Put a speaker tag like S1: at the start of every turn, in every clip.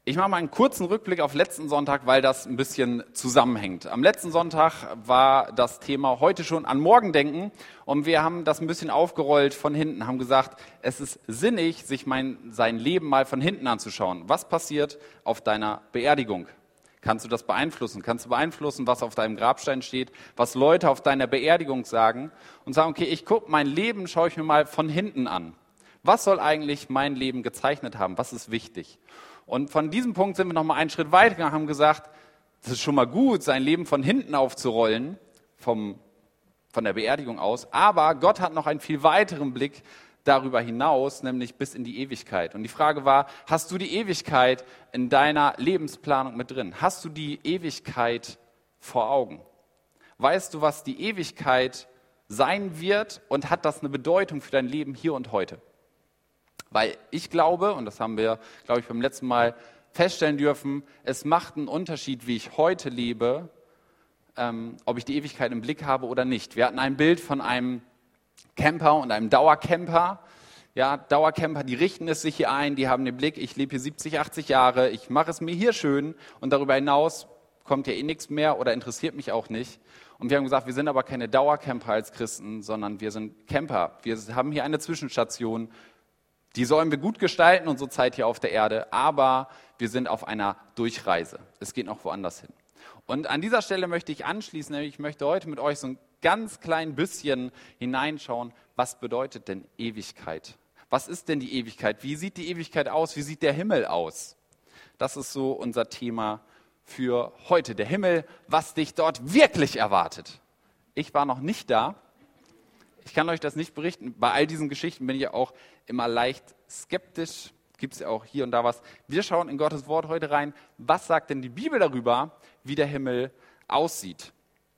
S1: Ich mache mal einen kurzen Rückblick auf letzten Sonntag, weil das ein bisschen zusammenhängt. Am letzten Sonntag war das Thema heute schon an morgen denken und wir haben das ein bisschen aufgerollt von hinten, haben gesagt, es ist sinnig, sich sein Leben mal von hinten anzuschauen. Was passiert auf deiner Beerdigung? Kannst du das beeinflussen? Kannst du beeinflussen, was auf deinem Grabstein steht, was Leute auf deiner Beerdigung sagen und sagen, okay, mein Leben schaue ich mir mal von hinten an. Was soll eigentlich mein Leben gezeichnet haben? Was ist wichtig? Und von diesem Punkt sind wir noch mal einen Schritt weiter gegangen und haben gesagt, es ist schon mal gut, sein Leben von hinten aufzurollen, von der Beerdigung aus. Aber Gott hat noch einen viel weiteren Blick darüber hinaus, nämlich bis in die Ewigkeit. Und die Frage war, hast du die Ewigkeit in deiner Lebensplanung mit drin? Hast du die Ewigkeit vor Augen? Weißt du, was die Ewigkeit sein wird und hat das eine Bedeutung für dein Leben hier und heute? Weil ich glaube, und das haben wir, glaube ich, beim letzten Mal feststellen dürfen, es macht einen Unterschied, wie ich heute lebe, ob ich die Ewigkeit im Blick habe oder nicht. Wir hatten ein Bild von einem Camper und einem Dauercamper. Ja, Dauercamper, die richten es sich hier ein, die haben den Blick, ich lebe hier 70, 80 Jahre, ich mache es mir hier schön und darüber hinaus kommt ja eh nichts mehr oder interessiert mich auch nicht. Und wir haben gesagt, wir sind aber keine Dauercamper als Christen, sondern wir sind Camper. Wir haben hier eine Zwischenstation. Die sollen wir gut gestalten, unsere Zeit hier auf der Erde, aber wir sind auf einer Durchreise. Es geht noch woanders hin. Und an dieser Stelle möchte ich anschließen, nämlich ich möchte heute mit euch so ein ganz klein bisschen hineinschauen, was bedeutet denn Ewigkeit? Was ist denn die Ewigkeit? Wie sieht die Ewigkeit aus? Wie sieht der Himmel aus? Das ist so unser Thema für heute. Der Himmel, was dich dort wirklich erwartet. Ich war noch nicht da. Ich kann euch das nicht berichten. Bei all diesen Geschichten bin ich ja auch immer leicht skeptisch. Gibt es ja auch hier und da was. Wir schauen in Gottes Wort heute rein. Was sagt denn die Bibel darüber, wie der Himmel aussieht?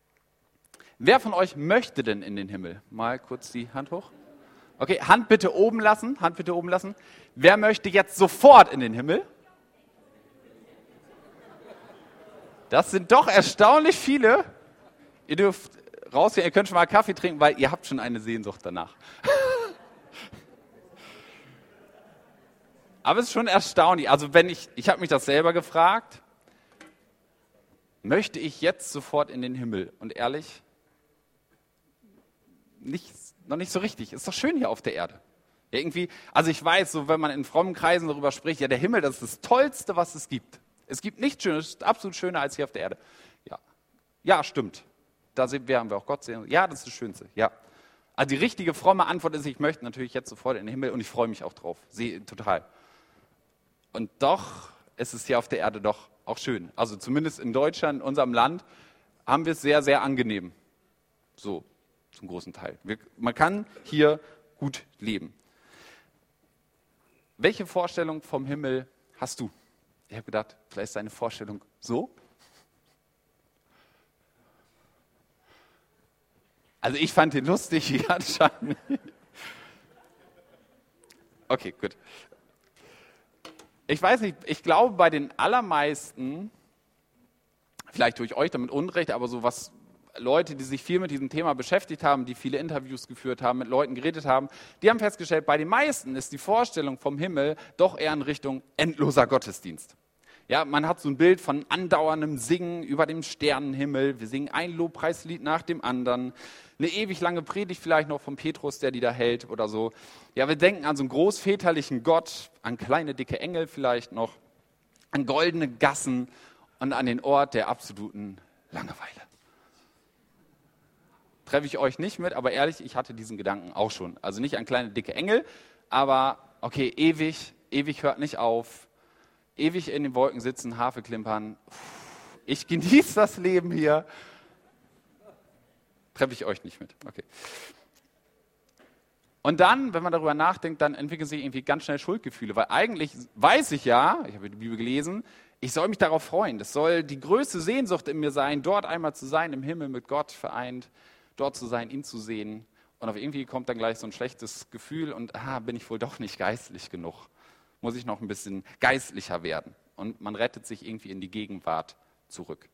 S1: Wer von euch möchte denn in den Himmel? Mal kurz die Hand hoch. Okay, Hand bitte oben lassen. Hand bitte oben lassen. Wer möchte jetzt sofort in den Himmel? Das sind doch erstaunlich viele. Ihr dürft rausgehen, ihr könnt schon mal Kaffee trinken, weil ihr habt schon eine Sehnsucht danach. Aber es ist schon erstaunlich. Also ich habe mich das selber gefragt, möchte ich jetzt sofort in den Himmel? Und ehrlich, noch nicht so richtig. Ist doch schön hier auf der Erde. Ja, irgendwie, also ich weiß, so wenn man in frommen Kreisen darüber spricht, ja, der Himmel, das ist das Tollste, was es gibt. Es gibt nichts Schönes, es ist absolut schöner als hier auf der Erde. Ja, stimmt. Da werden wir auch Gott sehen. Ja, das ist das Schönste. Ja. Also die richtige fromme Antwort ist, ich möchte natürlich jetzt sofort in den Himmel und ich freue mich auch drauf. Total. Und doch ist es hier auf der Erde doch auch schön. Also zumindest in Deutschland, in unserem Land, haben wir es sehr, sehr angenehm. So, zum großen Teil. Man kann hier gut leben. Welche Vorstellung vom Himmel hast du? Ich habe gedacht, vielleicht ist deine Vorstellung so. Also ich fand den lustig, anscheinend. Okay, gut. Ich weiß nicht, ich glaube bei den allermeisten, vielleicht tue ich euch damit Unrecht, aber so was Leute, die sich viel mit diesem Thema beschäftigt haben, die viele Interviews geführt haben, mit Leuten geredet haben, die haben festgestellt, bei den meisten ist die Vorstellung vom Himmel doch eher in Richtung endloser Gottesdienst. Ja, man hat so ein Bild von andauerndem Singen über dem Sternenhimmel. Wir singen ein Lobpreislied nach dem anderen. Eine ewig lange Predigt vielleicht noch von Petrus, der die da hält oder so. Ja, wir denken an so einen großväterlichen Gott, an kleine, dicke Engel vielleicht noch, an goldene Gassen und an den Ort der absoluten Langeweile. Treffe ich euch nicht mit, aber ehrlich, ich hatte diesen Gedanken auch schon. Also nicht an kleine, dicke Engel, aber okay, ewig hört nicht auf. Ewig in den Wolken sitzen, Harfe klimpern. Ich genieße das Leben hier. Treffe ich euch nicht mit. Okay. Und dann, wenn man darüber nachdenkt, dann entwickeln sich irgendwie ganz schnell Schuldgefühle. Weil eigentlich weiß ich ja, ich habe die Bibel gelesen, ich soll mich darauf freuen. Das soll die größte Sehnsucht in mir sein, dort einmal zu sein, im Himmel mit Gott vereint, dort zu sein, ihn zu sehen. Und auf irgendwie kommt dann gleich so ein schlechtes Gefühl und bin ich wohl doch nicht geistlich genug. Muss ich noch ein bisschen geistlicher werden. Und man rettet sich irgendwie in die Gegenwart zurück.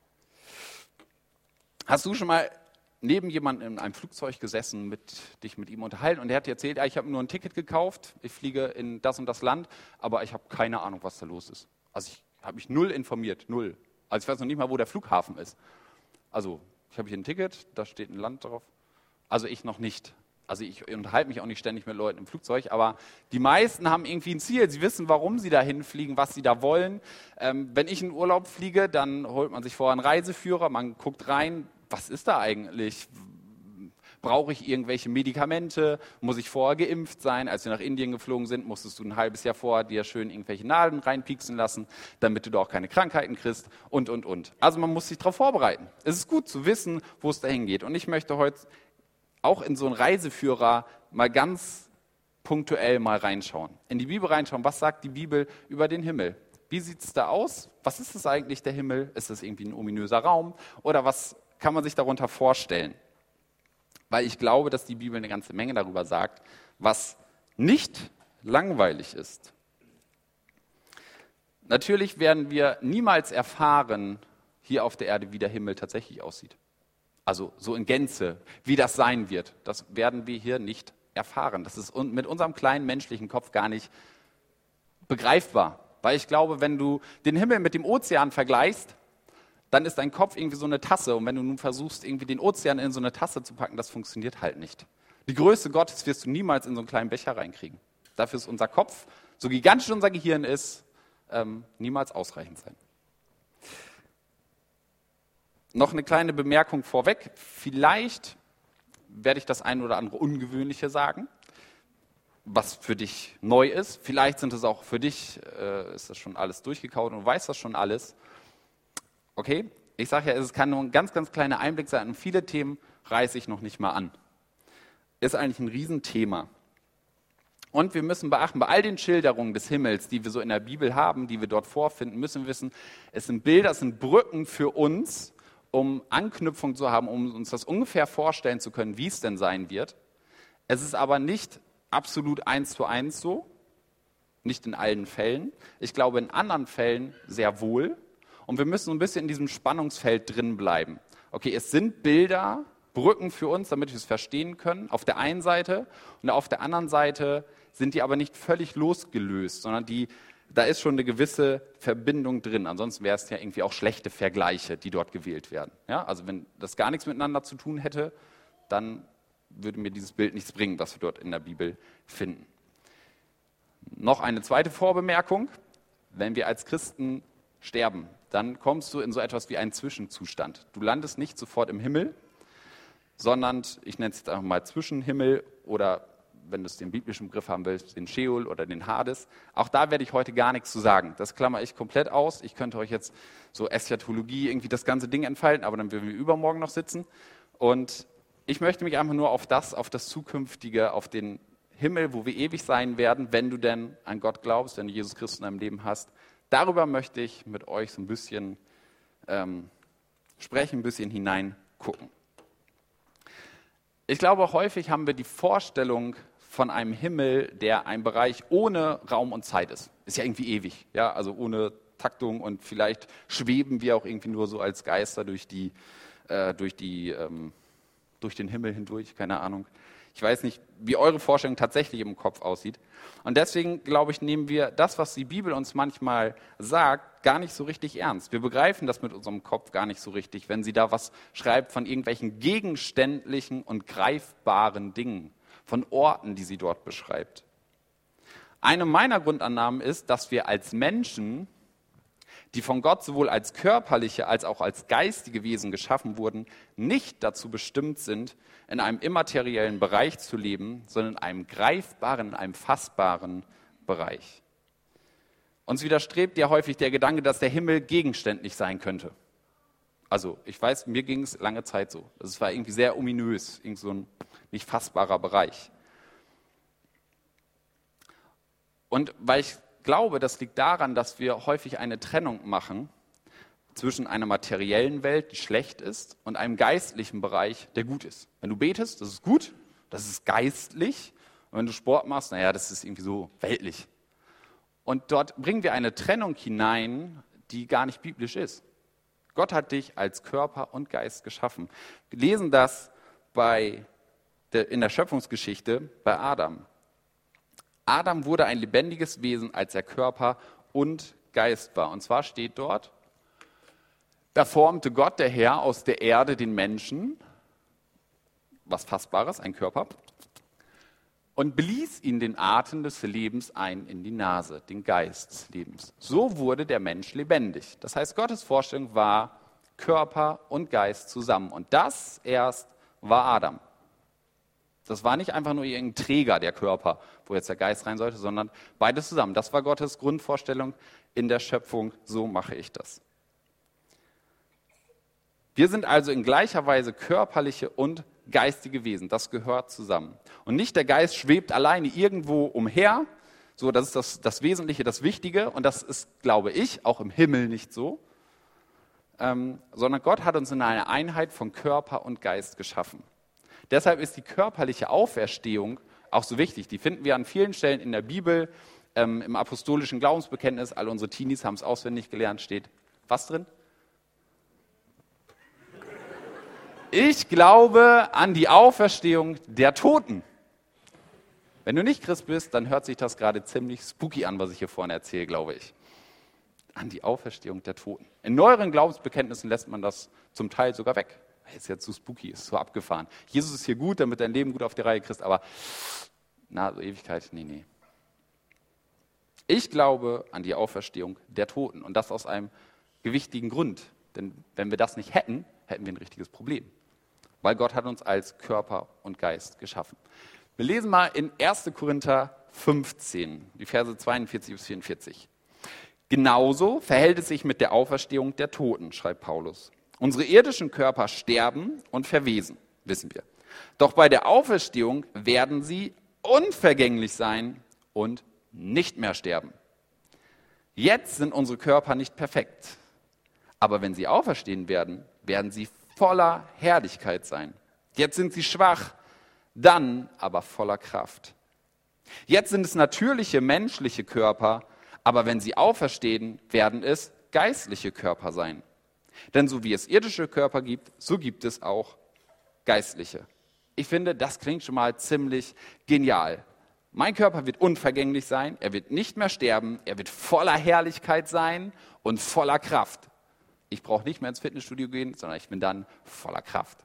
S1: Hast du schon mal neben jemandem in einem Flugzeug gesessen, dich mit ihm unterhalten und der hat dir erzählt, ich habe nur ein Ticket gekauft, ich fliege in das und das Land, aber ich habe keine Ahnung, was da los ist. Also ich habe mich null informiert, null. Also ich weiß noch nicht mal, wo der Flughafen ist. Also ich habe hier ein Ticket, da steht ein Land drauf. Also ich noch nicht. Also ich unterhalte mich auch nicht ständig mit Leuten im Flugzeug, aber die meisten haben irgendwie ein Ziel. Sie wissen, warum sie da hinfliegen, was sie da wollen. Wenn ich in Urlaub fliege, dann holt man sich vorher einen Reiseführer, man guckt rein, was ist da eigentlich? Brauche ich irgendwelche Medikamente? Muss ich vorher geimpft sein? Als wir nach Indien geflogen sind, musstest du ein halbes Jahr vorher dir schön irgendwelche Nadeln reinpieksen lassen, damit du da auch keine Krankheiten kriegst und. Also man muss sich darauf vorbereiten. Es ist gut zu wissen, wo es dahin geht. Und ich möchte heute auch in so einen Reiseführer mal ganz punktuell mal reinschauen. In die Bibel reinschauen, was sagt die Bibel über den Himmel? Wie sieht es da aus? Was ist es eigentlich, der Himmel? Ist es irgendwie ein ominöser Raum? Oder was kann man sich darunter vorstellen? Weil ich glaube, dass die Bibel eine ganze Menge darüber sagt, was nicht langweilig ist. Natürlich werden wir niemals erfahren, hier auf der Erde, wie der Himmel tatsächlich aussieht. Also so in Gänze, wie das sein wird, das werden wir hier nicht erfahren. Das ist mit unserem kleinen menschlichen Kopf gar nicht begreifbar. Weil ich glaube, wenn du den Himmel mit dem Ozean vergleichst, dann ist dein Kopf irgendwie so eine Tasse. Und wenn du nun versuchst, irgendwie den Ozean in so eine Tasse zu packen, das funktioniert halt nicht. Die Größe Gottes wirst du niemals in so einen kleinen Becher reinkriegen. Dafür ist unser Kopf, so gigantisch unser Gehirn ist, niemals ausreichend sein. Noch eine kleine Bemerkung vorweg. Vielleicht werde ich das ein oder andere Ungewöhnliche sagen, was für dich neu ist. Vielleicht sind es auch für dich, ist das schon alles durchgekaut und du weißt das schon alles. Okay, ich sage ja, es kann nur ein ganz, ganz kleiner Einblick sein und viele Themen reiße ich noch nicht mal an. Ist eigentlich ein Riesenthema. Und wir müssen beachten, bei all den Schilderungen des Himmels, die wir so in der Bibel haben, die wir dort vorfinden, müssen wir wissen, es sind Bilder, es sind Brücken für uns, um Anknüpfung zu haben, um uns das ungefähr vorstellen zu können, wie es denn sein wird. Es ist aber nicht absolut 1:1 so, nicht in allen Fällen. Ich glaube, in anderen Fällen sehr wohl. Und wir müssen so ein bisschen in diesem Spannungsfeld drin bleiben. Okay, es sind Bilder, Brücken für uns, damit wir es verstehen können, auf der einen Seite. Und auf der anderen Seite sind die aber nicht völlig losgelöst, sondern da ist schon eine gewisse Verbindung drin. Ansonsten wäre es ja irgendwie auch schlechte Vergleiche, die dort gewählt werden. Ja, also wenn das gar nichts miteinander zu tun hätte, dann würde mir dieses Bild nichts bringen, was wir dort in der Bibel finden. Noch eine zweite Vorbemerkung. Wenn wir als Christen sterben, dann kommst du in so etwas wie einen Zwischenzustand. Du landest nicht sofort im Himmel, sondern, ich nenne es jetzt einfach mal Zwischenhimmel oder, wenn du es den biblischen Begriff haben willst, den Scheol oder den Hades. Auch da werde ich heute gar nichts zu sagen. Das klammer ich komplett aus. Ich könnte euch jetzt so Eschatologie, irgendwie das ganze Ding entfalten, aber dann würden wir übermorgen noch sitzen. Und ich möchte mich einfach nur auf das Zukünftige, auf den Himmel, wo wir ewig sein werden, wenn du denn an Gott glaubst, wenn du Jesus Christus in deinem Leben hast. Darüber möchte ich mit euch so ein bisschen sprechen, ein bisschen hineingucken. Ich glaube, häufig haben wir die Vorstellung von einem Himmel, der ein Bereich ohne Raum und Zeit ist. Ist ja irgendwie ewig, ja, also ohne Taktung und vielleicht schweben wir auch irgendwie nur so als Geister durch den Himmel hindurch, keine Ahnung. Ich weiß nicht, wie eure Vorstellung tatsächlich im Kopf aussieht. Und deswegen, glaube ich, nehmen wir das, was die Bibel uns manchmal sagt, gar nicht so richtig ernst. Wir begreifen das mit unserem Kopf gar nicht so richtig, wenn sie da was schreibt von irgendwelchen gegenständlichen und greifbaren Dingen, von Orten, die sie dort beschreibt. Eine meiner Grundannahmen ist, dass wir als Menschen, die von Gott sowohl als körperliche als auch als geistige Wesen geschaffen wurden, nicht dazu bestimmt sind, in einem immateriellen Bereich zu leben, sondern in einem greifbaren, in einem fassbaren Bereich. Uns widerstrebt ja häufig der Gedanke, dass der Himmel gegenständlich sein könnte. Also ich weiß, mir ging es lange Zeit so. Es war irgendwie sehr ominös, irgendwie so ein nicht fassbarer Bereich. Und weil ich glaube, das liegt daran, dass wir häufig eine Trennung machen zwischen einer materiellen Welt, die schlecht ist, und einem geistlichen Bereich, der gut ist. Wenn du betest, das ist gut, das ist geistlich. Und wenn du Sport machst, naja, das ist irgendwie so weltlich. Und dort bringen wir eine Trennung hinein, die gar nicht biblisch ist. Gott hat dich als Körper und Geist geschaffen. Wir lesen das in der Schöpfungsgeschichte bei Adam. Adam wurde ein lebendiges Wesen, als er Körper und Geist war. Und zwar steht dort, da formte Gott, der Herr, aus der Erde den Menschen, was Fassbares, ein Körper, und blies ihn den Atem des Lebens ein in die Nase, den Geist des Lebens. So wurde der Mensch lebendig. Das heißt, Gottes Vorstellung war Körper und Geist zusammen. Und das erst war Adam. Das war nicht einfach nur irgendein Träger, der Körper, wo jetzt der Geist rein sollte, sondern beides zusammen. Das war Gottes Grundvorstellung in der Schöpfung. So mache ich das. Wir sind also in gleicher Weise körperliche und geistige Wesen. Das gehört zusammen. Und nicht der Geist schwebt alleine irgendwo umher. So, das ist das Wesentliche, das Wichtige. Und das ist, glaube ich, auch im Himmel nicht so. Sondern Gott hat uns in einer Einheit von Körper und Geist geschaffen. Deshalb ist die körperliche Auferstehung auch so wichtig. Die finden wir an vielen Stellen in der Bibel, im apostolischen Glaubensbekenntnis. All unsere Teenies haben es auswendig gelernt, steht was drin? Ich glaube an die Auferstehung der Toten. Wenn du nicht Christ bist, dann hört sich das gerade ziemlich spooky an, was ich hier vorne erzähle, glaube ich. An die Auferstehung der Toten. In neueren Glaubensbekenntnissen lässt man das zum Teil sogar weg. Ist jetzt zu spooky, ist so abgefahren. Jesus ist hier gut, damit dein Leben gut auf die Reihe kriegst, aber so Ewigkeit, nee. Ich glaube an die Auferstehung der Toten und das aus einem gewichtigen Grund. Denn wenn wir das nicht hätten, hätten wir ein richtiges Problem. Weil Gott hat uns als Körper und Geist geschaffen. Wir lesen mal in 1. Korinther 15, die Verse 42 bis 44. Genauso verhält es sich mit der Auferstehung der Toten, schreibt Paulus. Unsere irdischen Körper sterben und verwesen, wissen wir. Doch bei der Auferstehung werden sie unvergänglich sein und nicht mehr sterben. Jetzt sind unsere Körper nicht perfekt. Aber wenn sie auferstehen werden, werden sie voller Herrlichkeit sein. Jetzt sind sie schwach, dann aber voller Kraft. Jetzt sind es natürliche menschliche Körper, aber wenn sie auferstehen, werden es geistliche Körper sein. Denn so wie es irdische Körper gibt, so gibt es auch geistliche. Ich finde, das klingt schon mal ziemlich genial. Mein Körper wird unvergänglich sein, er wird nicht mehr sterben, er wird voller Herrlichkeit sein und voller Kraft. Ich brauche nicht mehr ins Fitnessstudio gehen, sondern ich bin dann voller Kraft.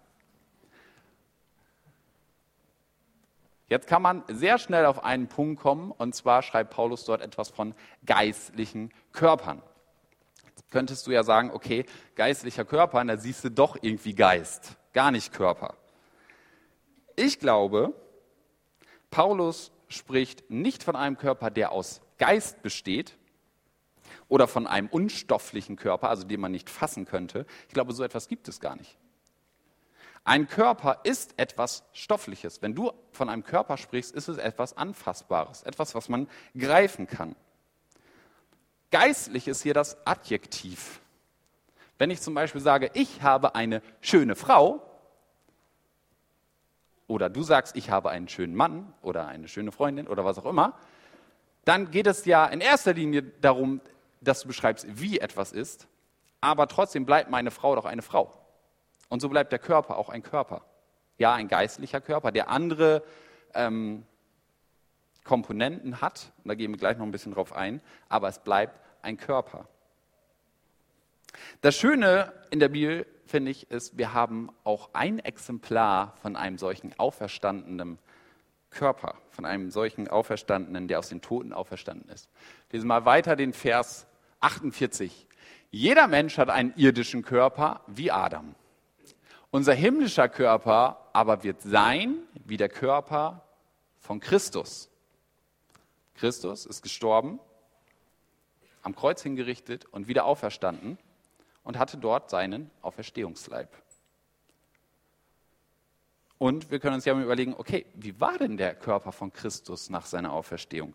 S1: Jetzt kann man sehr schnell auf einen Punkt kommen, und zwar schreibt Paulus dort etwas von geistlichen Körpern. Jetzt könntest du ja sagen, okay, geistlicher Körper, da siehst du doch irgendwie Geist, gar nicht Körper. Ich glaube, Paulus spricht nicht von einem Körper, der aus Geist besteht, oder von einem unstofflichen Körper, also den man nicht fassen könnte. Ich glaube, so etwas gibt es gar nicht. Ein Körper ist etwas Stoffliches. Wenn du von einem Körper sprichst, ist es etwas Anfassbares, etwas, was man greifen kann. Geistlich ist hier das Adjektiv. Wenn ich zum Beispiel sage, ich habe eine schöne Frau, oder du sagst, ich habe einen schönen Mann oder eine schöne Freundin oder was auch immer, dann geht es ja in erster Linie darum, dass du beschreibst, wie etwas ist, aber trotzdem bleibt meine Frau doch eine Frau. Und so bleibt der Körper auch ein Körper. Ja, ein geistlicher Körper, der andere Komponenten hat, und da gehen wir gleich noch ein bisschen drauf ein, aber es bleibt ein Körper. Das Schöne in der Bibel, finde ich, ist, wir haben auch ein Exemplar von einem solchen auferstandenen Körper, von einem solchen Auferstandenen, der aus den Toten auferstanden ist. Lesen wir mal weiter den Vers 48. Jeder Mensch hat einen irdischen Körper wie Adam. Unser himmlischer Körper aber wird sein wie der Körper von Christus. Christus ist gestorben, am Kreuz hingerichtet und wieder auferstanden und hatte dort seinen Auferstehungsleib. Und wir können uns ja mal überlegen, okay, wie war denn der Körper von Christus nach seiner Auferstehung?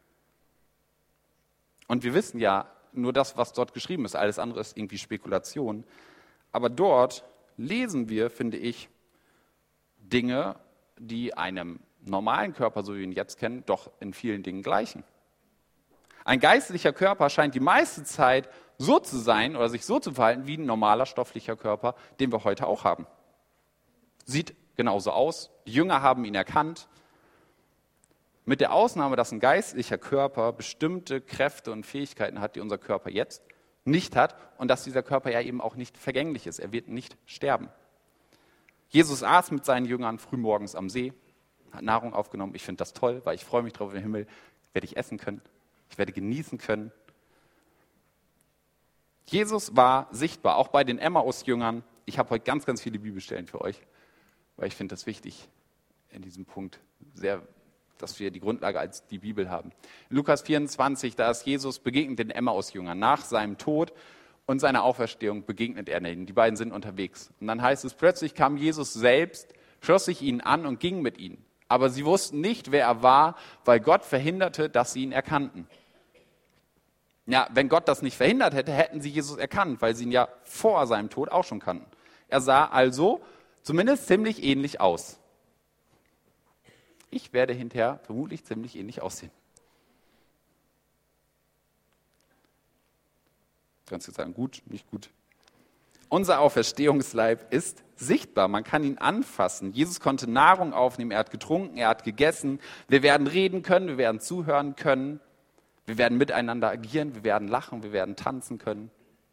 S1: Und wir wissen ja nur das, was dort geschrieben ist, alles andere ist irgendwie Spekulation. Aber dort lesen wir, finde ich, Dinge, die einem normalen Körper, so wie wir ihn jetzt kennen, doch in vielen Dingen gleichen. Ein geistlicher Körper scheint die meiste Zeit so zu sein oder sich so zu verhalten wie ein normaler stofflicher Körper, den wir heute auch haben. Sieht genauso aus. Die Jünger haben ihn erkannt. Mit der Ausnahme, dass ein geistlicher Körper bestimmte Kräfte und Fähigkeiten hat, die unser Körper jetzt nicht hat und dass dieser Körper ja eben auch nicht vergänglich ist. Er wird nicht sterben. Jesus aß mit seinen Jüngern frühmorgens am See, hat Nahrung aufgenommen. Ich finde das toll, weil ich freue mich drauf, im Himmel werde ich essen können. Ich werde genießen können. Jesus war sichtbar, auch bei den Emmaus-Jüngern. Ich habe heute ganz, ganz viele Bibelstellen für euch, weil ich finde das wichtig in diesem Punkt, sehr, dass wir die Grundlage als die Bibel haben. In Lukas 24, da ist Jesus begegnet den Emmaus-Jüngern. Nach seinem Tod und seiner Auferstehung begegnet er ihnen. Die beiden sind unterwegs. Und dann heißt es, plötzlich kam Jesus selbst, schloss sich ihnen an und ging mit ihnen. Aber sie wussten nicht, wer er war, weil Gott verhinderte, dass sie ihn erkannten. Ja, wenn Gott das nicht verhindert hätte, hätten sie Jesus erkannt, weil sie ihn ja vor seinem Tod auch schon kannten. Er sah also zumindest ziemlich ähnlich aus. Ich werde hinterher vermutlich ziemlich ähnlich aussehen. Kannst du sagen, gut, nicht gut. Unser Auferstehungsleib ist sichtbar, man kann ihn anfassen. Jesus konnte Nahrung aufnehmen, er hat getrunken, er hat gegessen. Wir werden reden können, wir werden zuhören können. Wir werden miteinander agieren, wir werden lachen, wir werden tanzen können.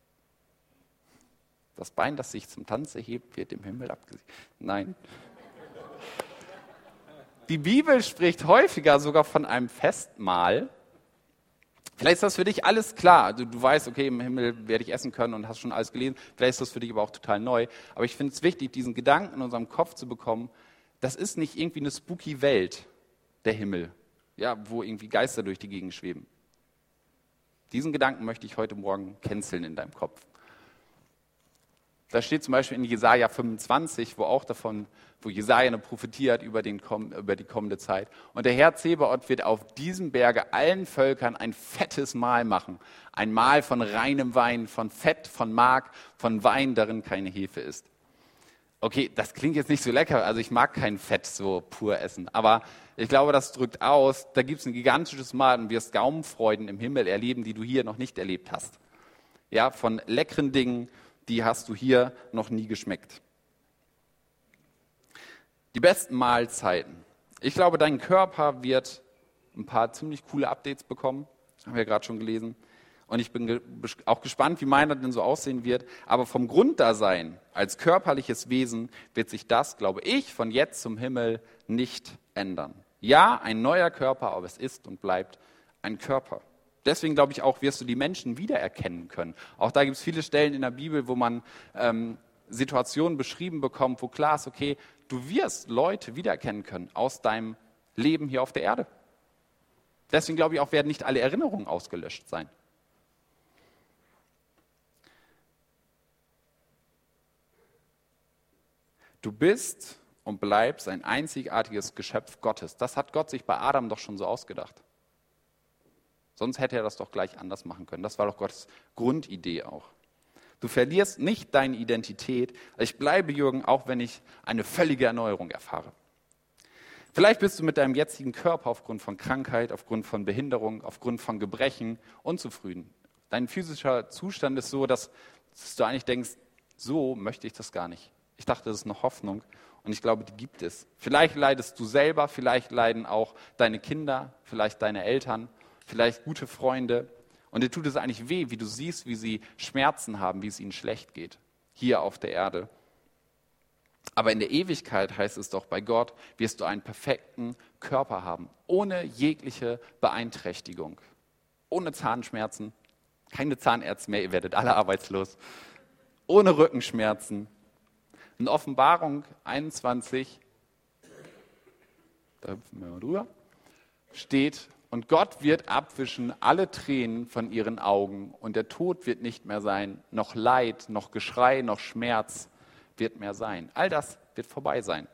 S1: Das Bein, das sich zum Tanz erhebt, wird im Himmel abgesehen. Nein. Die Bibel spricht häufiger sogar von einem Festmahl. Vielleicht ist das für dich alles klar. Du weißt, okay, im Himmel werde ich essen können und hast schon alles gelesen. Vielleicht ist das für dich aber auch total neu. Aber ich finde es wichtig, diesen Gedanken in unserem Kopf zu bekommen, das ist nicht irgendwie eine spooky Welt, der Himmel, ja, wo irgendwie Geister durch die Gegend schweben. Diesen Gedanken möchte ich heute Morgen canceln in deinem Kopf. Da steht zum Beispiel in Jesaja 25, wo Jesaja eine Prophetie hat über die kommende Zeit. Und der Herr Zebaoth wird auf diesem Berge allen Völkern ein fettes Mahl machen. Ein Mahl von reinem Wein, von Fett, von Mark, von Wein, darin keine Hefe ist. Okay, das klingt jetzt nicht so lecker, also ich mag kein Fett so pur essen, aber ich glaube, das drückt aus, da gibt es ein gigantisches Mahl und wirst Gaumenfreuden im Himmel erleben, die du hier noch nicht erlebt hast. Ja, von leckeren Dingen, die hast du hier noch nie geschmeckt. Die besten Mahlzeiten. Ich glaube, dein Körper wird ein paar ziemlich coole Updates bekommen, haben wir gerade schon gelesen. Und ich bin auch gespannt, wie meiner denn so aussehen wird. Aber vom Grunddasein als körperliches Wesen wird sich das, glaube ich, von jetzt zum Himmel nicht ändern. Ja, ein neuer Körper, aber es ist und bleibt ein Körper. Deswegen glaube ich auch, wirst du die Menschen wiedererkennen können. Auch da gibt es viele Stellen in der Bibel, wo man Situationen beschrieben bekommt, wo klar ist, okay, du wirst Leute wiedererkennen können aus deinem Leben hier auf der Erde. Deswegen glaube ich auch, werden nicht alle Erinnerungen ausgelöscht sein. Du bist und bleibst ein einzigartiges Geschöpf Gottes. Das hat Gott sich bei Adam doch schon so ausgedacht. Sonst hätte er das doch gleich anders machen können. Das war doch Gottes Grundidee auch. Du verlierst nicht deine Identität. Ich bleibe Jürgen, auch wenn ich eine völlige Erneuerung erfahre. Vielleicht bist du mit deinem jetzigen Körper aufgrund von Krankheit, aufgrund von Behinderung, aufgrund von Gebrechen unzufrieden. Dein physischer Zustand ist so, dass du eigentlich denkst, so möchte ich das gar nicht. Ich dachte, das ist eine Hoffnung und ich glaube, die gibt es. Vielleicht leidest du selber, vielleicht leiden auch deine Kinder, vielleicht deine Eltern, vielleicht gute Freunde. Und dir tut es eigentlich weh, wie du siehst, wie sie Schmerzen haben, wie es ihnen schlecht geht, hier auf der Erde. Aber in der Ewigkeit, heißt es doch, bei Gott wirst du einen perfekten Körper haben, ohne jegliche Beeinträchtigung, ohne Zahnschmerzen, keine Zahnärzte mehr, ihr werdet alle arbeitslos, ohne Rückenschmerzen. In Offenbarung 21, da hüpfen wir mal drüber, steht, und Gott wird abwischen alle Tränen von ihren Augen und der Tod wird nicht mehr sein, noch Leid, noch Geschrei, noch Schmerz wird mehr sein. All das wird vorbei sein.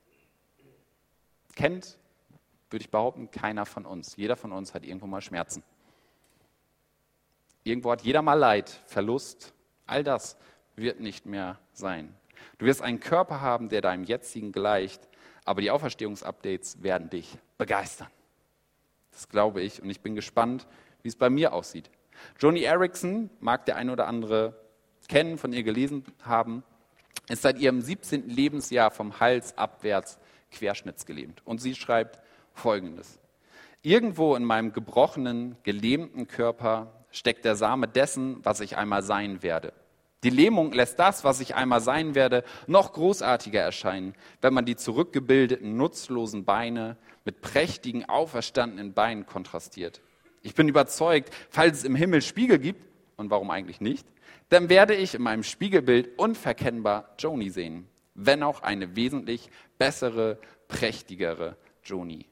S1: Kennt, würde ich behaupten, keiner von uns. Jeder von uns hat irgendwo mal Schmerzen. Irgendwo hat jeder mal Leid, Verlust. All das wird nicht mehr sein. Du wirst einen Körper haben, der deinem jetzigen gleicht, aber die Auferstehungsupdates werden dich begeistern. Das glaube ich und ich bin gespannt, wie es bei mir aussieht. Joni Eareckson, mag der ein oder andere kennen, von ihr gelesen haben, ist seit ihrem 17. Lebensjahr vom Hals abwärts querschnittsgelähmt. Und sie schreibt Folgendes. Irgendwo in meinem gebrochenen, gelähmten Körper steckt der Same dessen, was ich einmal sein werde. Die Lähmung lässt das, was ich einmal sein werde, noch großartiger erscheinen, wenn man die zurückgebildeten, nutzlosen Beine mit prächtigen, auferstandenen Beinen kontrastiert. Ich bin überzeugt, falls es im Himmel Spiegel gibt, und warum eigentlich nicht, dann werde ich in meinem Spiegelbild unverkennbar Joni sehen, wenn auch eine wesentlich bessere, prächtigere Joni.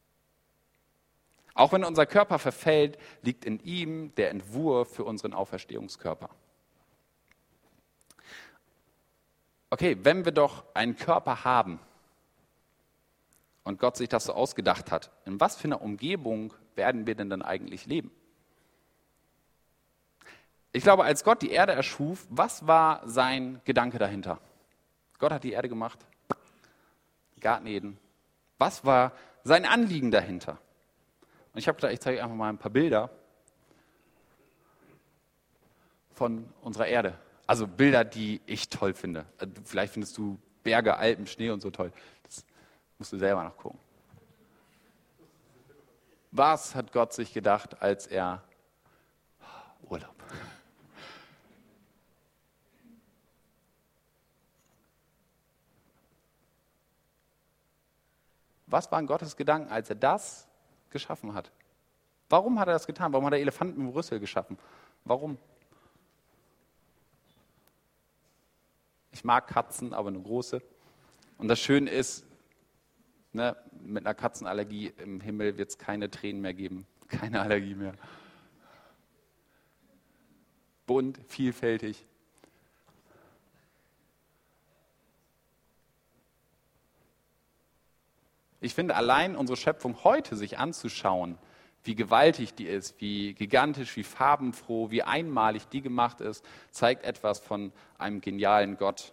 S1: Auch wenn unser Körper verfällt, liegt in ihm der Entwurf für unseren Auferstehungskörper. Okay, wenn wir doch einen Körper haben und Gott sich das so ausgedacht hat, in was für einer Umgebung werden wir denn dann eigentlich leben? Ich glaube, als Gott die Erde erschuf, was war sein Gedanke dahinter? Gott hat die Erde gemacht, Garten Eden. Was war sein Anliegen dahinter? Und ich habe gedacht, ich zeige euch einfach mal ein paar Bilder von unserer Erde. Also Bilder, die ich toll finde. Vielleicht findest du Berge, Alpen, Schnee und so toll. Das musst du selber nachgucken. Was hat Gott sich gedacht, als er Urlaub? Was waren Gottes Gedanken, als er das geschaffen hat? Warum hat er das getan? Warum hat er Elefanten im Rüssel geschaffen? Warum? Ich mag Katzen, aber eine große. Und das Schöne ist, ne, mit einer Katzenallergie im Himmel wird es keine Tränen mehr geben. Keine Allergie mehr. Bunt, vielfältig. Ich finde, allein unsere Schöpfung heute sich anzuschauen, wie gewaltig die ist, wie gigantisch, wie farbenfroh, wie einmalig die gemacht ist, zeigt etwas von einem genialen Gott.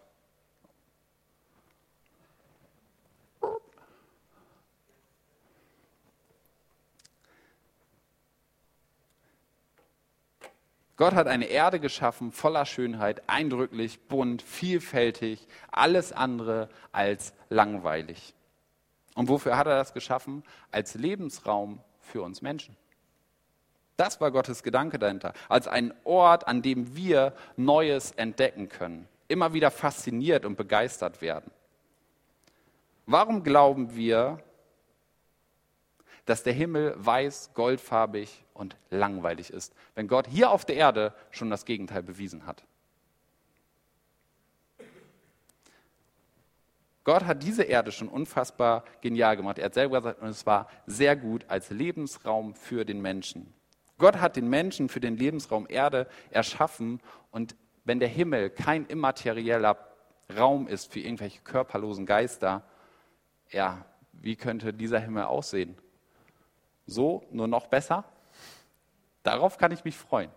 S1: Gott hat eine Erde geschaffen, voller Schönheit, eindrücklich, bunt, vielfältig, alles andere als langweilig. Und wofür hat er das geschaffen? Als Lebensraum für uns Menschen. Das war Gottes Gedanke dahinter. Als einen Ort, an dem wir Neues entdecken können. Immer wieder fasziniert und begeistert werden. Warum glauben wir, dass der Himmel weiß, goldfarbig und langweilig ist, wenn Gott hier auf der Erde schon das Gegenteil bewiesen hat? Gott hat diese Erde schon unfassbar genial gemacht. Er hat selber gesagt, und es war sehr gut als Lebensraum für den Menschen. Gott hat den Menschen für den Lebensraum Erde erschaffen. Und wenn der Himmel kein immaterieller Raum ist für irgendwelche körperlosen Geister, ja, wie könnte dieser Himmel aussehen? So, nur noch besser? Darauf kann ich mich freuen.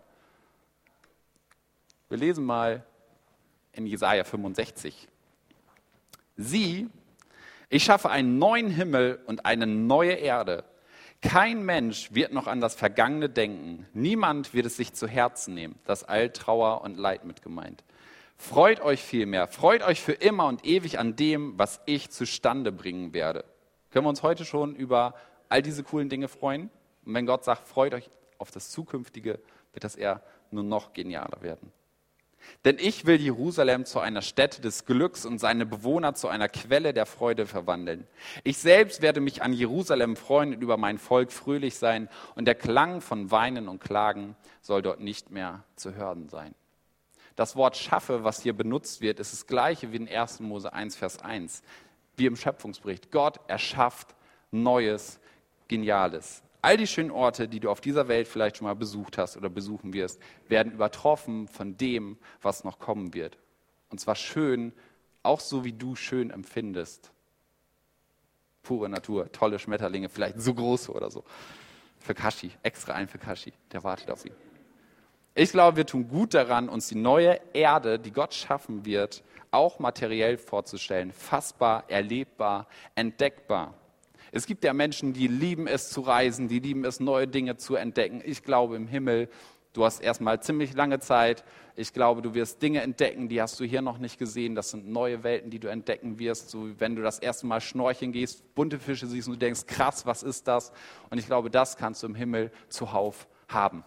S1: Wir lesen mal in Jesaja 65. Sieh, ich schaffe einen neuen Himmel und eine neue Erde. Kein Mensch wird noch an das Vergangene denken. Niemand wird es sich zu Herzen nehmen. Das all Trauer und Leid mit gemeint. Freut euch vielmehr, freut euch für immer und ewig an dem, was ich zustande bringen werde. Können wir uns heute schon über all diese coolen Dinge freuen? Und wenn Gott sagt, freut euch auf das Zukünftige, wird das eher nur noch genialer werden. Denn ich will Jerusalem zu einer Stätte des Glücks und seine Bewohner zu einer Quelle der Freude verwandeln. Ich selbst werde mich an Jerusalem freuen und über mein Volk fröhlich sein, und der Klang von Weinen und Klagen soll dort nicht mehr zu hören sein. Das Wort schaffe, was hier benutzt wird, ist das gleiche wie in 1. Mose 1, Vers 1, wie im Schöpfungsbericht. Gott erschafft Neues, Geniales. All die schönen Orte, die du auf dieser Welt vielleicht schon mal besucht hast oder besuchen wirst, werden übertroffen von dem, was noch kommen wird. Und zwar schön, auch so wie du schön empfindest. Pure Natur, tolle Schmetterlinge, vielleicht so große oder so. Für Kashi, extra ein für Kashi, der wartet auf ihn. Ich glaube, wir tun gut daran, uns die neue Erde, die Gott schaffen wird, auch materiell vorzustellen. Fassbar, erlebbar, entdeckbar. Es gibt ja Menschen, die lieben es zu reisen, die lieben es, neue Dinge zu entdecken. Ich glaube, im Himmel, Du hast erstmal ziemlich lange Zeit. Ich glaube, du wirst Dinge entdecken, die hast du hier noch nicht gesehen. Das sind neue Welten, die du entdecken wirst. So, wenn du das erste Mal schnorcheln gehst, bunte Fische siehst und du denkst, krass, was ist das? Und ich glaube, das kannst du im Himmel zuhauf haben.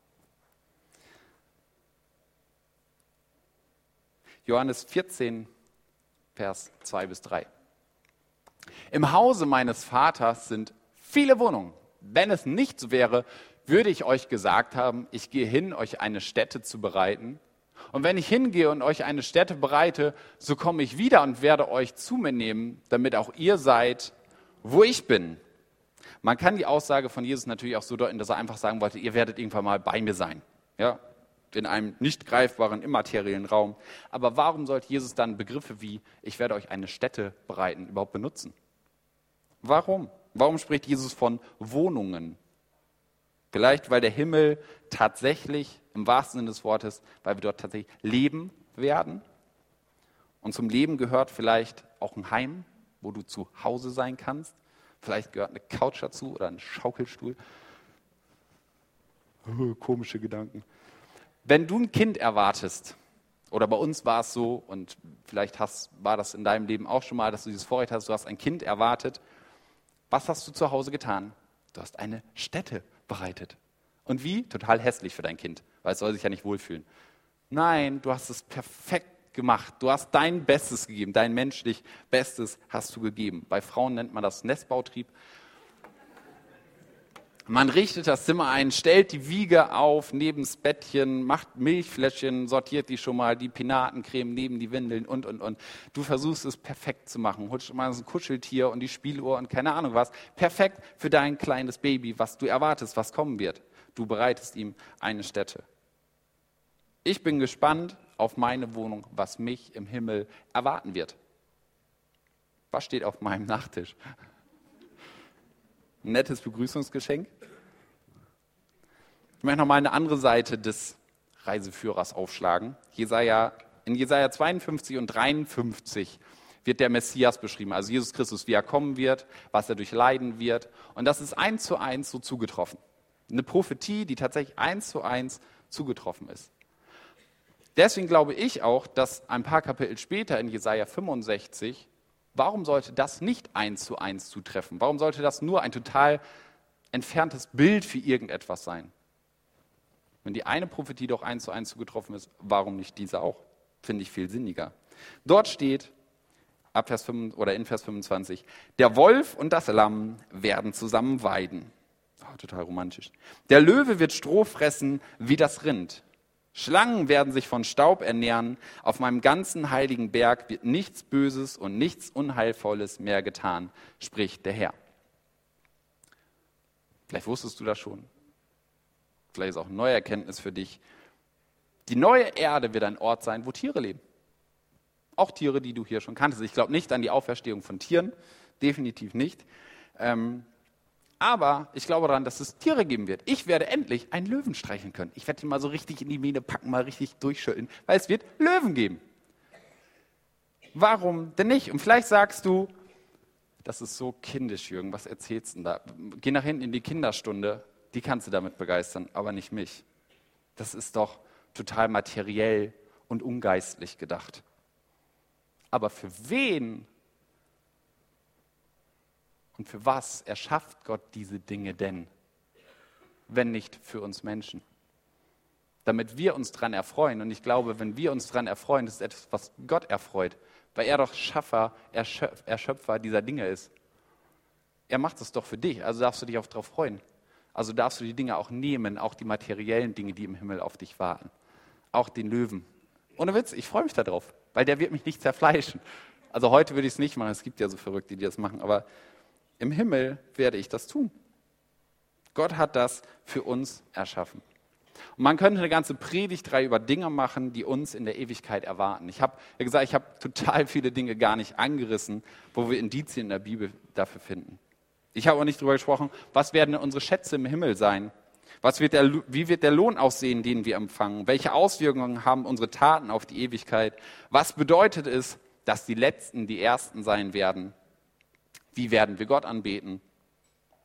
S1: Johannes 14, Vers 2 bis 3. Im Hause meines Vaters sind viele Wohnungen. Wenn es nicht so wäre, würde ich euch gesagt haben, ich gehe hin, euch eine Stätte zu bereiten. Und wenn ich hingehe und euch eine Stätte bereite, so komme ich wieder und werde euch zu mir nehmen, damit auch ihr seid, wo ich bin. Man kann die Aussage von Jesus natürlich auch so deuten, dass er einfach sagen wollte, ihr werdet irgendwann mal bei mir sein. Ja, in einem nicht greifbaren, immateriellen Raum. Aber warum sollte Jesus dann Begriffe wie, ich werde euch eine Stätte bereiten, überhaupt benutzen? Warum? Warum spricht Jesus von Wohnungen? Vielleicht, weil der Himmel tatsächlich, im wahrsten Sinne des Wortes, weil wir dort tatsächlich leben werden. Und zum Leben gehört vielleicht auch ein Heim, wo du zu Hause sein kannst. Vielleicht gehört eine Couch dazu oder ein Schaukelstuhl. Komische Gedanken. Wenn du ein Kind erwartest, oder bei uns war es so, und vielleicht war das in deinem Leben auch schon mal, dass du dieses Vorrecht hast, du hast ein Kind erwartet. Was hast du zu Hause getan? Du hast eine Stätte bereitet. Und wie? Total hässlich für dein Kind, weil es soll sich ja nicht wohlfühlen. Nein, du hast es perfekt gemacht. Du hast dein Bestes gegeben, dein menschlich Bestes hast du gegeben. Bei Frauen nennt man das Nestbautrieb. Man richtet das Zimmer ein, stellt die Wiege auf, neben das Bettchen, macht Milchfläschchen, sortiert die schon mal, die Penatencreme neben die Windeln und. Du versuchst es perfekt zu machen. Holst mal so ein Kuscheltier und die Spieluhr und keine Ahnung was. Perfekt für dein kleines Baby, was du erwartest, was kommen wird. Du bereitest ihm eine Stätte. Ich bin gespannt auf meine Wohnung, was mich im Himmel erwarten wird. Was steht auf meinem Nachttisch? Ein nettes Begrüßungsgeschenk. Ich möchte noch mal eine andere Seite des Reiseführers aufschlagen. In Jesaja 52 und 53 wird der Messias beschrieben, also Jesus Christus, wie er kommen wird, was er durchleiden wird. Und das ist 1:1 so zugetroffen. Eine Prophetie, die tatsächlich 1:1 zugetroffen ist. Deswegen glaube ich auch, dass ein paar Kapitel später in Jesaja 65, warum sollte das nicht 1:1 zutreffen? Warum sollte das nur ein total entferntes Bild für irgendetwas sein? Wenn die eine Prophetie doch 1:1 zugetroffen ist, warum nicht diese auch? Finde ich viel sinniger. Dort steht, in Vers 25, der Wolf und das Lamm werden zusammen weiden. Oh, total romantisch. Der Löwe wird Stroh fressen wie das Rind. Schlangen werden sich von Staub ernähren. Auf meinem ganzen heiligen Berg wird nichts Böses und nichts Unheilvolles mehr getan, spricht der Herr. Vielleicht wusstest du das schon. Vielleicht ist auch eine neue Erkenntnis für dich. Die neue Erde wird ein Ort sein, wo Tiere leben. Auch Tiere, die du hier schon kanntest. Ich glaube nicht an die Auferstehung von Tieren, definitiv nicht. Aber ich glaube daran, dass es Tiere geben wird. Ich werde endlich einen Löwen streicheln können. Ich werde ihn mal so richtig in die Mähne packen, mal richtig durchschütteln, weil es wird Löwen geben. Warum denn nicht? Und vielleicht sagst du, das ist so kindisch, Jürgen, was erzählst du denn da? Geh nach hinten in die Kinderstunde, die kannst du damit begeistern, aber nicht mich. Das ist doch total materiell und ungeistlich gedacht. Aber für wen und für was erschafft Gott diese Dinge denn, wenn nicht für uns Menschen? Damit wir uns dran erfreuen. Und ich glaube, wenn wir uns dran erfreuen, das ist etwas, was Gott erfreut, weil er doch Erschöpfer dieser Dinge ist. Er macht es doch für dich, also darfst du dich auch darauf freuen. Also darfst du die Dinge auch nehmen, auch die materiellen Dinge, die im Himmel auf dich warten. Auch den Löwen. Ohne Witz, ich freue mich darauf, weil der wird mich nicht zerfleischen. Also heute würde ich es nicht machen, es gibt ja so Verrückte, die das machen, aber im Himmel werde ich das tun. Gott hat das für uns erschaffen. Und man könnte eine ganze Predigtreihe über Dinge machen, die uns in der Ewigkeit erwarten. Ich habe ja gesagt, ich habe total viele Dinge gar nicht angerissen, wo wir Indizien in der Bibel dafür finden. Ich habe auch nicht darüber gesprochen, was werden denn unsere Schätze im Himmel sein? Wie wird der Lohn aussehen, den wir empfangen? Welche Auswirkungen haben unsere Taten auf die Ewigkeit? Was bedeutet es, dass die Letzten die Ersten sein werden? Wie werden wir Gott anbeten?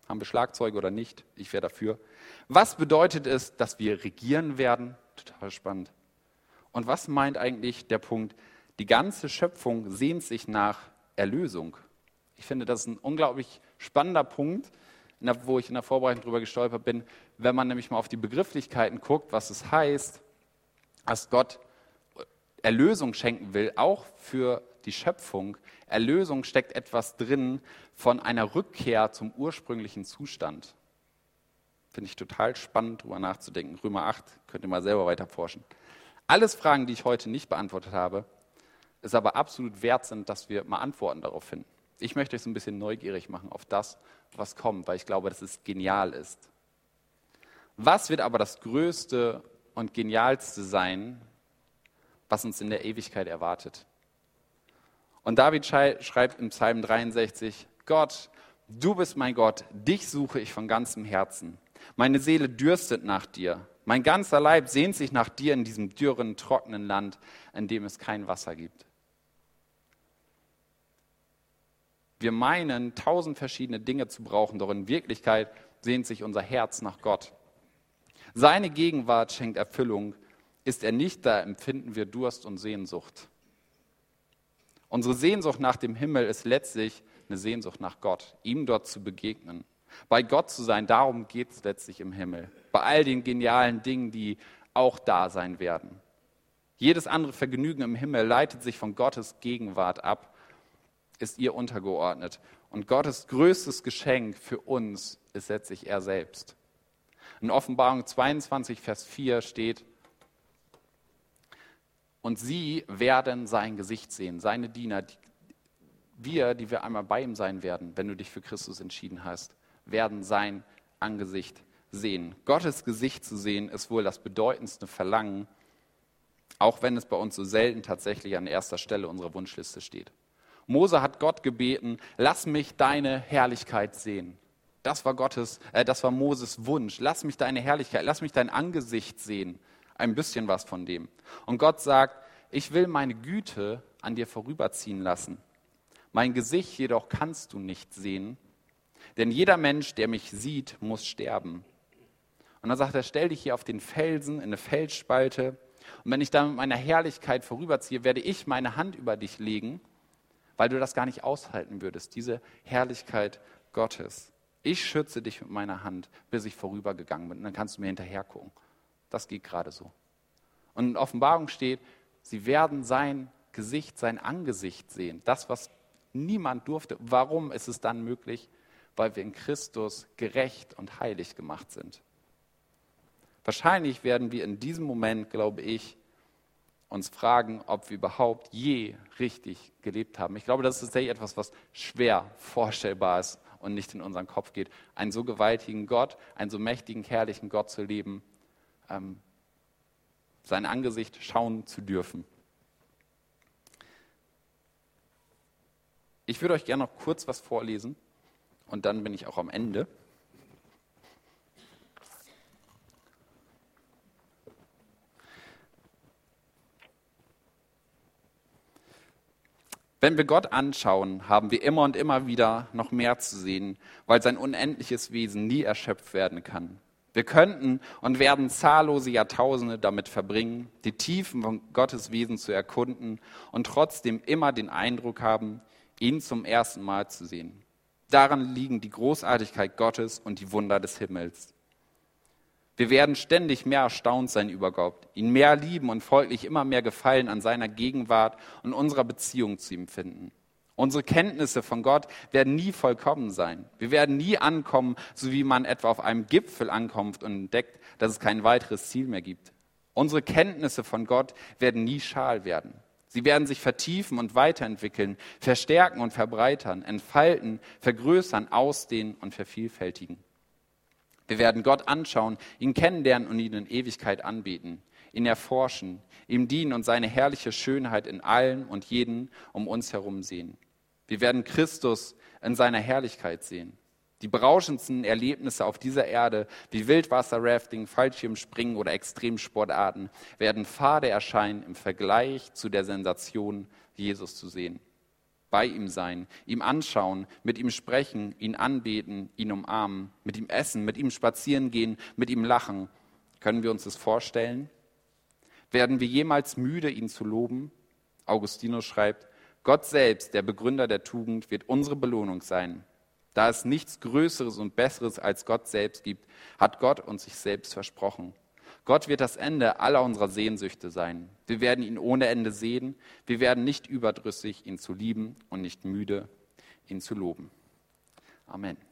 S1: Haben wir Schlagzeuge oder nicht? Ich wäre dafür. Was bedeutet es, dass wir regieren werden? Total spannend. Und was meint eigentlich der Punkt, die ganze Schöpfung sehnt sich nach Erlösung? Ich finde, das ist ein unglaublich spannender Punkt, wo ich in der Vorbereitung drüber gestolpert bin, wenn man nämlich mal auf die Begrifflichkeiten guckt, was es heißt, dass Gott Erlösung schenken will, auch für die Schöpfung. Erlösung steckt etwas drin von einer Rückkehr zum ursprünglichen Zustand. Finde ich total spannend, darüber nachzudenken. Römer 8, könnt ihr mal selber weiter forschen. Alles Fragen, die ich heute nicht beantwortet habe, es aber absolut wert sind, dass wir mal Antworten darauf finden. Ich möchte euch so ein bisschen neugierig machen auf das, was kommt, weil ich glaube, dass es genial ist. Was wird aber das Größte und Genialste sein, was uns in der Ewigkeit erwartet? Und David schreibt im Psalm 63, Gott, du bist mein Gott, dich suche ich von ganzem Herzen. Meine Seele dürstet nach dir. Mein ganzer Leib sehnt sich nach dir in diesem dürren, trockenen Land, in dem es kein Wasser gibt. Wir meinen, 1000 verschiedene Dinge zu brauchen, doch in Wirklichkeit sehnt sich unser Herz nach Gott. Seine Gegenwart schenkt Erfüllung. Ist er nicht da, empfinden wir Durst und Sehnsucht. Unsere Sehnsucht nach dem Himmel ist letztlich eine Sehnsucht nach Gott, ihm dort zu begegnen. Bei Gott zu sein, darum geht es letztlich im Himmel. Bei all den genialen Dingen, die auch da sein werden. Jedes andere Vergnügen im Himmel leitet sich von Gottes Gegenwart ab, ist ihr untergeordnet. Und Gottes größtes Geschenk für uns ist letztlich er selbst. In Offenbarung 22, Vers 4 steht, und sie werden sein Gesicht sehen, seine Diener, die wir einmal bei ihm sein werden, wenn du dich für Christus entschieden hast, werden sein Angesicht sehen. Gottes Gesicht zu sehen, ist wohl das bedeutendste Verlangen, auch wenn es bei uns so selten tatsächlich an erster Stelle unserer Wunschliste steht. Mose hat Gott gebeten, lass mich deine Herrlichkeit sehen. Das war Moses Wunsch. Lass mich deine Herrlichkeit, lass mich dein Angesicht sehen. Ein bisschen was von dem. Und Gott sagt, ich will meine Güte an dir vorüberziehen lassen. Mein Gesicht jedoch kannst du nicht sehen, denn jeder Mensch, der mich sieht, muss sterben. Und dann sagt er, stell dich hier auf den Felsen, in eine Felsspalte. Und wenn ich dann mit meiner Herrlichkeit vorüberziehe, werde ich meine Hand über dich legen, weil du das gar nicht aushalten würdest, diese Herrlichkeit Gottes. Ich schütze dich mit meiner Hand, bis ich vorübergegangen bin. Und dann kannst du mir hinterher gucken. Das geht gerade so. Und in Offenbarung steht, sie werden sein Gesicht, sein Angesicht sehen. Das, was niemand durfte. Warum ist es dann möglich? Weil wir in Christus gerecht und heilig gemacht sind. Wahrscheinlich werden wir in diesem Moment, glaube ich, uns fragen, ob wir überhaupt je richtig gelebt haben. Ich glaube, das ist tatsächlich etwas, was schwer vorstellbar ist und nicht in unseren Kopf geht. Einen so gewaltigen Gott, einen so mächtigen, herrlichen Gott zu leben, sein Angesicht schauen zu dürfen. Ich würde euch gerne noch kurz was vorlesen und dann bin ich auch am Ende. Wenn wir Gott anschauen, haben wir immer und immer wieder noch mehr zu sehen, weil sein unendliches Wesen nie erschöpft werden kann. Wir könnten und werden zahllose Jahrtausende damit verbringen, die Tiefen von Gottes Wesen zu erkunden und trotzdem immer den Eindruck haben, ihn zum ersten Mal zu sehen. Daran liegen die Großartigkeit Gottes und die Wunder des Himmels. Wir werden ständig mehr erstaunt sein über Gott, ihn mehr lieben und folglich immer mehr Gefallen an seiner Gegenwart und unserer Beziehung zu ihm finden. Unsere Kenntnisse von Gott werden nie vollkommen sein. Wir werden nie ankommen, so wie man etwa auf einem Gipfel ankommt und entdeckt, dass es kein weiteres Ziel mehr gibt. Unsere Kenntnisse von Gott werden nie schal werden. Sie werden sich vertiefen und weiterentwickeln, verstärken und verbreitern, entfalten, vergrößern, ausdehnen und vervielfältigen. Wir werden Gott anschauen, ihn kennenlernen und ihn in Ewigkeit anbeten, ihn erforschen, ihm dienen und seine herrliche Schönheit in allen und jeden um uns herum sehen. Wir werden Christus in seiner Herrlichkeit sehen. Die berauschendsten Erlebnisse auf dieser Erde, wie Wildwasser-Rafting, Fallschirmspringen oder Extremsportarten, werden fade erscheinen im Vergleich zu der Sensation, Jesus zu sehen. bei ihm sein, ihm anschauen, mit ihm sprechen, ihn anbeten, ihn umarmen, mit ihm essen, mit ihm spazieren gehen, mit ihm lachen. Können wir uns das vorstellen? Werden wir jemals müde, ihn zu loben? Augustinus schreibt, Gott selbst, der Begründer der Tugend, wird unsere Belohnung sein. Da es nichts Größeres und Besseres als Gott selbst gibt, hat Gott uns sich selbst versprochen. Gott wird das Ende aller unserer Sehnsüchte sein. Wir werden ihn ohne Ende sehen. Wir werden nicht überdrüssig, ihn zu lieben und nicht müde, ihn zu loben. Amen.